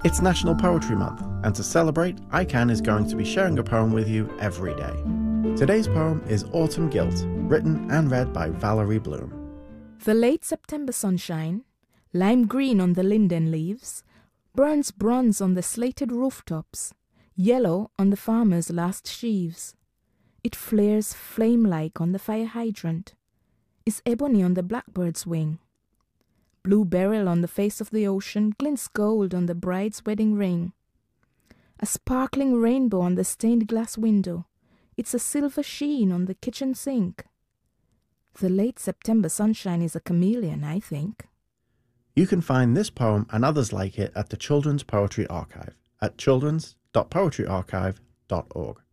It's National Poetry Month, and to celebrate, ICANN is going to be sharing a poem with you every day. Today's poem is Autumn Guilt, written and read by Valerie Bloom. The late September sunshine, lime green on the linden leaves, burns bronze on the slated rooftops, yellow on the farmer's last sheaves. It flares flame-like on the fire hydrant, is ebony on the blackbird's wing. Blue beryl on the face of the ocean glints gold on the bride's wedding ring. A sparkling rainbow on the stained glass window, it's a silver sheen on the kitchen sink. The late September sunshine is a chameleon, I think. You can find this poem and others like it at the Children's Poetry Archive at children's.poetryarchive.org.